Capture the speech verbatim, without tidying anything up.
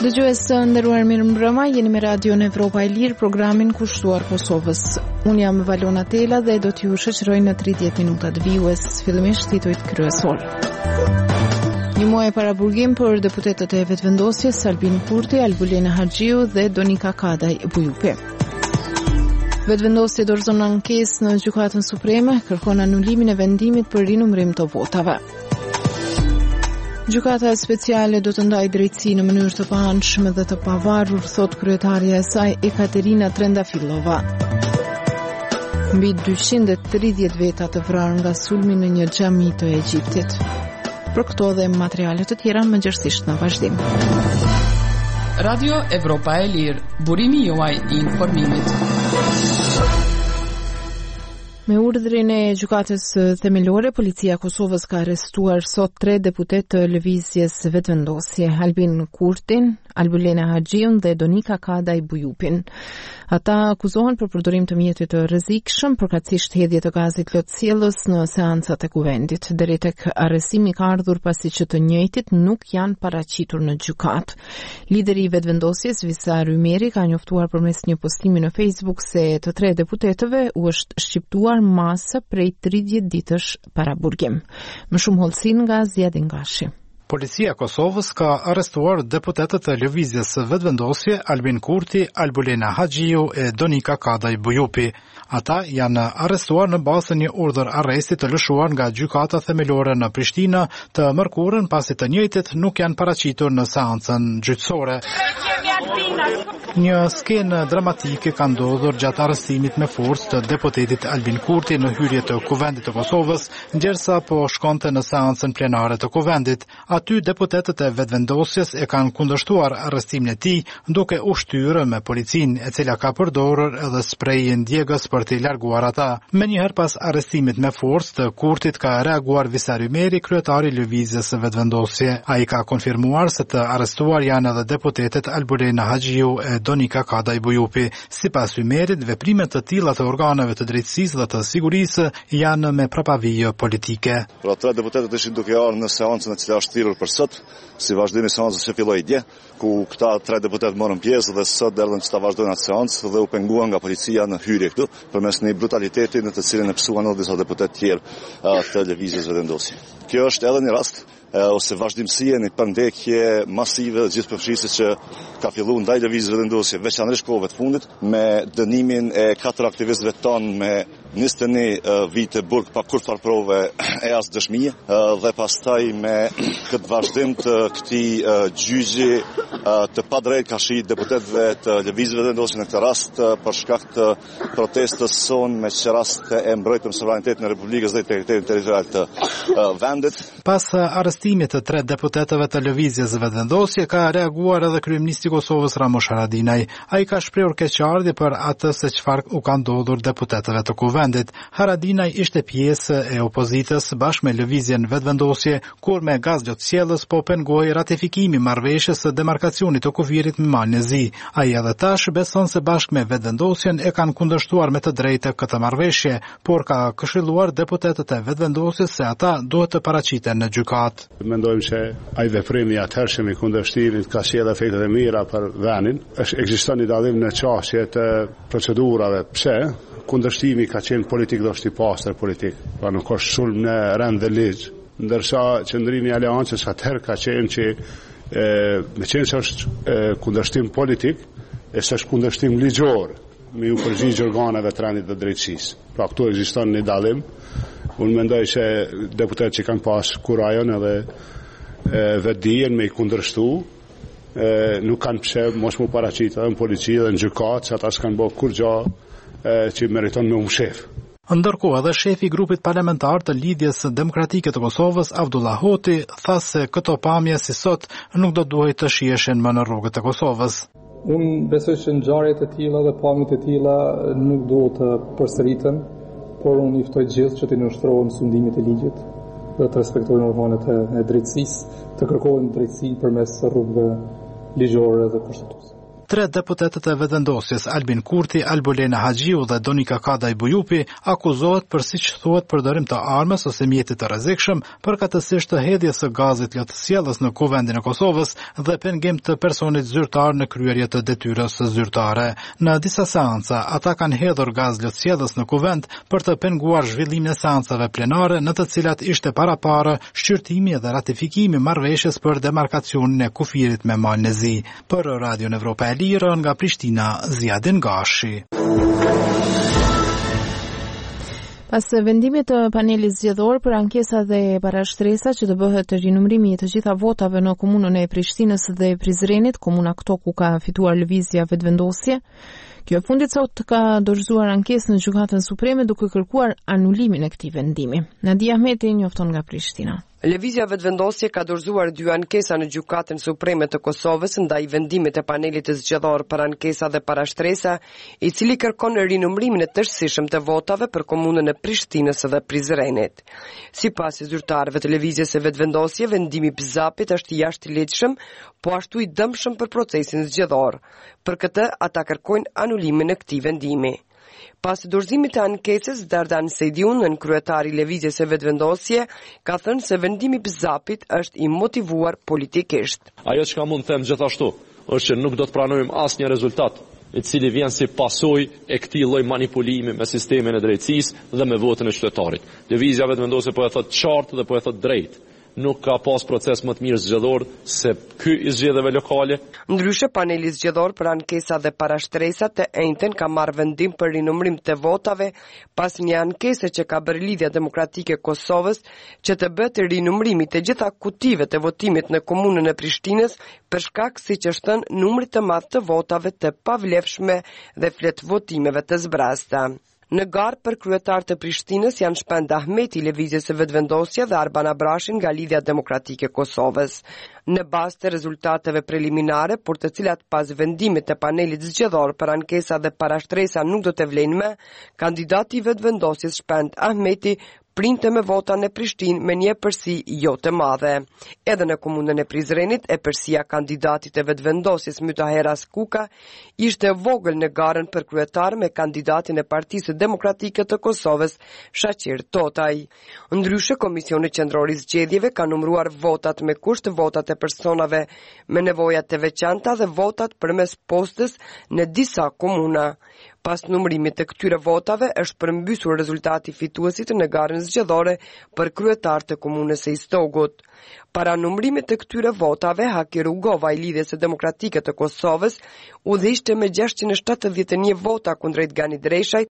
Dëgjues të nderuar, mirëmbrëma, jeni me Radion Evropa e Lirë, programin kushtuar Kosovës. Unë jam Valona Tela dhe do t'ju shoqëroj në tridhjetë minuta të vijues, fillimisht titujt kryesor. Një muaj para burgim për deputetët e vetëvendosjes Albin Kurti, Albulena Haxhiu dhe Donika Kadaj Bujupi. Vetëvendosja dorëzon ankesë në Gjykatën Supreme, kërkon anulimin e vendimit për rinumërim të votave. Gjykata speciale do të ndajë drejtësi në mënyrë të paanshme dhe të pavarur, thot kryetarja e saj Ekaterina Trendafilova. Mbi dyqind e tridhjetë veta të vrarë nga sulmi në një xhami të Egjiptit. Për këto dhe materiale të tjera mëngjesisht në vazhdim. Radio Evropa e Lirë, burimi juaj i informimit. Me urdhrin e Gjykatës Themelore, Policia e Kosovës ka arrestuar sot tre deputet të lëvizjes vetëvendosje, Albin Kurtin, Albulena Haxhiun dhe Donika Kadaj Bujupin. Ata akuzohen për përdorim të mjetit të rrezikshëm, përkatësisht hedhje të gazit lotësjellës në seancat e kuvendit. Deri tek arrestimi ka ardhur pasi që të njëjtit nuk janë paraqitur në gjykatë. Lideri i vetëvendosjes, Visar Ymeri, ka njoftuar përmes një postimi në Facebook se të tre deputetëve u është shqiptuar masë prej tridhjetë ditësh para burgim. Më shumë hollësin nga Zjadin Gashi. Policia e Kosovës ka arrestuar deputetët e lëvizjes vetëvendosje Albin Kurti, Albulena Haxhiu e Donika Kadaj Bujupi. Ata janë arrestuar në bazë të një urdhër arresti të lëshuar nga Gjykata Themelore në Prishtinë të mërkurën, pasi të njëjtit nuk janë paraqitur në seancën gjyqësore. Një skenë dramatike ka ndodhur gjatë arrestimit me forcë të deputetit Albin Kurti në hyrje të Kuvendit të Kosovës, ndërsa po shkonte në seancën plenare të Kuvendit. Aty deputetët e vetëvendosjes e kanë kundërshtuar arrestimin e tij, duke u shtyrë me policinë, e cila ka përdorur edhe sprejin djegës për t'i larguar ata. Menjëherë pas arrestimit me forcë të Kurtit ka reaguar Visar Ymeri, kryetari i lëvizjes së vetëvendosje. Ai ka konfirmuar se të arrestuar janë edhe deputetet Albulena Haxhiu e Donika Kadaj Bujupi. Sipas Ymerit, veprimet të tilla të organeve të drejtësisë dhe të sigurisë janë me prapavijë politike. Pra tre deputetët ishin duke ardhur në seancën e cila është thirrur për sot, si vazhdim i seancës që filloi dje, ku këta tre deputet morën pjesë dhe sot erdhën që ta vazhdojnë atë seancë dhe u penguan nga policia në hyrje këtu, përmes një brutaliteti në të cilin e pësuan edhe disa deputet tjerë të lëvizjes vetëvendosje. Kjo është edhe një rast ose vazhdimësia një përndekje masive dhe gjithëpërfshirëse që ka filluar ndaj lëvizjes vetëvendosje, veçanërisht kohëve të fundit, me dënimin e katër aktivistëve tonë me njëzet e një vite burg pa kur farë prove e as dëshmie, dhe pastaj me këtë vazhdim të këtij gjyqi të padrejtë ka shi deputetëve të lëvizjes vetëvendosje në këtë rast për shkak të protestës sonë me që rast e mbrojtëm sovranitetin e Republikës dhe integritetin territorial të vendit. Pas arrestimit të tre deputetëve të lëvizjes vetëvendosje ka reaguar edhe kryeministri i Kosovës Ramush Haradinaj. Ai ka shprehur keqardhje për atë se çfarë u ka ndodhur deputetëve të Kuvendit. Haradinaj ishte pjesë e opozitës bashkë me lëvizjen vetëvendosje, kur me gaz lotësjellës po pengoi ratifikimi marrëveshjes së demarkacionit të kufirit me Malin e Zi. Ai edhe tash beson se bashkë me vetëvendosjen e kanë kundërshtuar me të drejtë këtë marrëveshje, por ka këshilluar deputetët e vetëvendosjes se ata duhet të paraqiten në gjykatë. Mendojmë se ai veprim i atëhershëm i kundërshtimit ka sjellë efekte të mira për vendin. Ekziston një dallim në çështje të procedurave. Pse? Kundërshtimi ka qenë politik dhe është i pastër politik, pra nuk është sulm në rend dhe ligj, ndërsa qëndrimi i aleancës atëherë ka qenë që e, me qenë se është e, kundërshtim politik, e se është kundërshtim ligjor, me u përgjigj organeve të rendit dhe drejtësisë. Pra këtu ekziston një dallim. Unë mendoj se deputetët që kanë pas kurajon edhe vetë dijen me i kundërshtu, e, nuk kanë pse mos mu paraqitur edhe në polici dhe në gjykatë, se ata s'kanë bërë kur gjë që meriton me um shef. Ndërkohë edhe shefi i grupit parlamentar të Lidhjes Demokratike të Kosovës, Abdullah Hoti, tha se këto pamje si sot nuk do duhet të shiheshin më në rrugët e Kosovës. Unë besoj që ngjarjet e tilla dhe pamjet e tilla nuk duhet të përsëriten, por unë i ftoj gjithë që të nënshtrohen sundimit e ligjit dhe të respektojnë organet e drejtësisë, të kërkojnë drejtësi përmes rrugëve ligjore dhe kushtetuese. tre deputetët e vetëvendosjes Albin Kurti, Albulena Haxhiu dhe Donika Kadaj Bujupi akuzohet për siç thuhet përdorim të armës ose mjetit të rrezikshëm, përkatësisht të hedhjes së gazit lotësjellës në kuvendin e Kosovës dhe pengim të personit zyrtar në kryerje të detyrës zyrtare. Në disa seanca, ata kanë hedhur gaz lotësjellës në kuvend për të penguar zhvillimin e seancave plenare në të cilat ishte parapara shqyrtimi dhe ratifikimi marrëveshjes për demarkacionin e kufirit me Malën e Zi. Për Radio Evropa e Lirë nga Prishtina, Ziadin Gashi. Pas vendimit të panelit zgjedhor për ankesa dhe parashtresa që të bëhet rinumrimi i të gjitha votave në komunën e Prishtinës dhe Prizrenit, komuna këto ku ka fituar lëvizja vetëvendosje, kjo e fundit sot ka dorëzuar ankesë në Gjykatën Supreme duke kërkuar anulimin e këtij vendimi. Nadia Ahmeti njofton nga Prishtina. Lëvizja vetëvendosje ka dorëzuar dy ankesa në Gjykatën Supreme të Kosovës ndaj vendimit të panelit të zgjedhor për ankesa dhe parashtresa, i cili kërkon rinumrimin e tërësishëm të votave për komunën e Prishtinës dhe Prizrenit. Sipas zyrtarëve të lëvizjes së vetëvendosje, vendimi i Pzapit është i jashtëligjshëm, po ashtu i dëmshëm për procesin zgjedhor. Për këtë, ata kërkojnë anulimin e këtij vendimi. Pas dorëzimit të ankesës, Dardan Sejdiun, në kryetari i lëvizjes së vetëvendosje, ka thënë se vendimi i Pzapit është i motivuar politikisht. Ajo që ka mund të them gjithashtu është që nuk do të pranojmë asnjë rezultat i cili vjen si pasojë e këtij lloj manipulimi me sistemin e drejtësisë dhe me votën e qytetarit. Lëvizja vetëvendosje po e thot qartë dhe po e thot drejt. Nuk ka pas proces më të mirë zgjedhor se ky i zgjedhjeve lokale. Ndryshe, paneli zgjedhor për ankesa dhe parashtresa të njëjtën ka marrë vendim për rinumrim të votave pas një ankese që ka bërë Lidhja Demokratike e Kosovës që të bëhet rinumrimi të gjitha kutive të votimit në komunën e Prishtinës për shkak siç është thënë numrit të madh të votave të pavlefshme dhe flet votimeve të zbrasta. Në garë për kryetar të Prishtinës janë Shpend Ahmeti, lëvizjes së vetëvendosje, dhe Arban Abrashin nga Lidhja Demokratike e Kosovës. Në bazë të rezultateve preliminare, por të cilat pas vendimit të panelit zgjedhor për ankesa dhe parashtresa nuk do të vlen më, kandidati i vetëvendosjes Shpend Ahmeti printe me vota në Prishtinë me një përsi jo të madhe. Edhe në komunën e Prizrenit, e përsia kandidatit e vetëvendosjes Mytaheras Kuka ishte vogël në garën për kryetar me kandidatin e Partisë Demokratike të Kosovës, Shaqir Totaj. Ndryshe, Komisioni Qendror i Zgjedhjeve ka numëruar votat me kusht, votat e personave me nevoja të veçanta dhe votat përmes postës në disa komuna. Pas numërimit të këtyre votave është përmbysur rezultati fituesit në garën zgjedhore për kryetar të komunës së Istogut. Para numërimit të këtyre votave, Haki Rugova i Lidhjes së Demokratike të Kosovës udhëhiqte me gjashtëqind e shtatëdhjetë e një vota kundrejt Gani Dreshajt